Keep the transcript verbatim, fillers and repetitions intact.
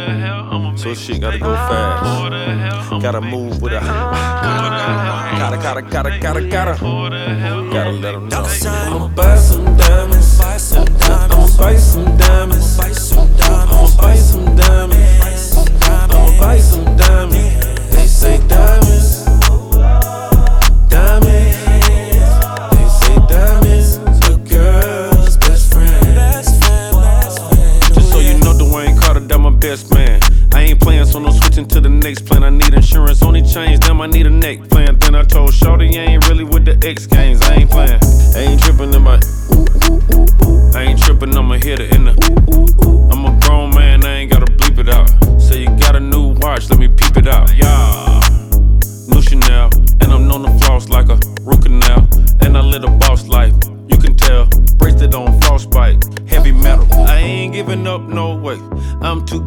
So shit gotta go fast. Gotta move with a. Gotta, gotta, gotta, gotta, gotta. Gotta let them know. I'ma buy some diamonds. I'ma buy some diamonds. I'ma buy some diamonds. I'ma buy some diamonds. They say diamonds. Diamonds. They say diamonds. A girl's best friend. Just so you know, Dwayne Carter, that my best man. I ain't playing, so no switching to the next plan. I need insurance, only change, damn, I need a neck plan. Then I told Shorty, I ain't really with the X games. I ain't playing, I ain't tripping in my. I ain't tripping, I'm a hitter in the. I'm a grown man, I ain't got a